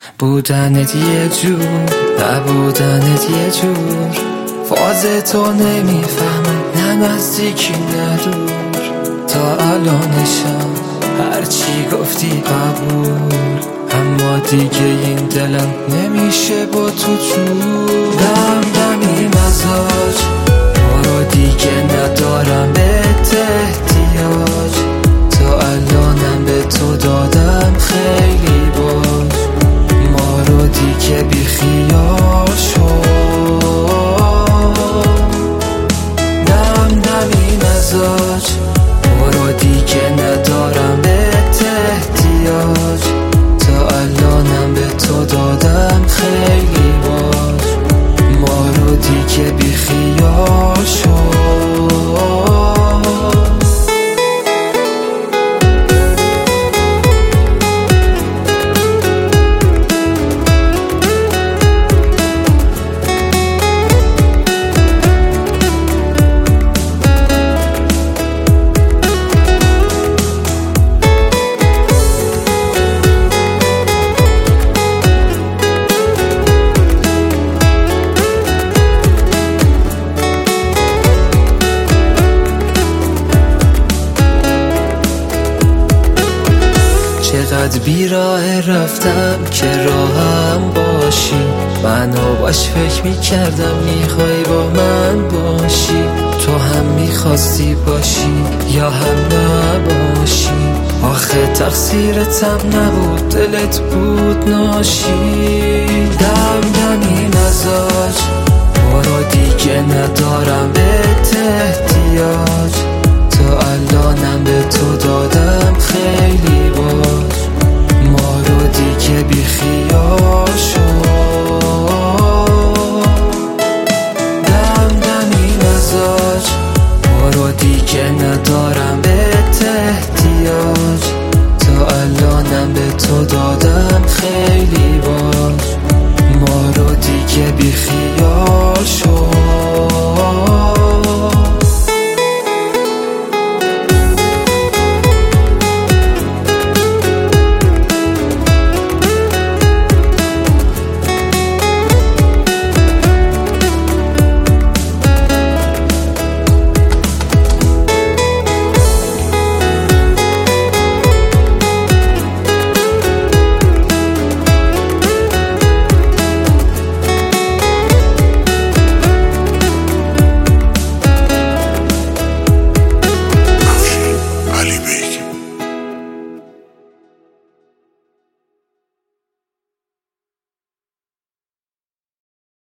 بودنت یه جور نبودنت یه جور، فاز تو نمیفهمم نه نزدیکی نه دور. تا الانشم هرچی گفتی قبول، اما دیگه این دلم نمیشه با تو جور. دم دمی مزاج برو دیگه ندارم به احتیاج، تا الانم به تو دادم خیلی باش، ما رو دیگه بی خیال شد. دم دمی مزاج برو دیگه ندارم به احتیاج، تا الانم به تو دادم خیلی باش، ما رو دیگه بی خیال شد. چقدر بیراه رفتم که راهم باشی، منو باش فکر میکردم میخوای با من باشی، تو هم میخواستی باشی یا هم نباشی، آخه تقصیرتم نبود دلت بود ناشی. دم دمی مزاج برو دیگه ندارم به احتیاج، تا الانم به تو دادم خیلی باش، ما رو دیگه بی خیال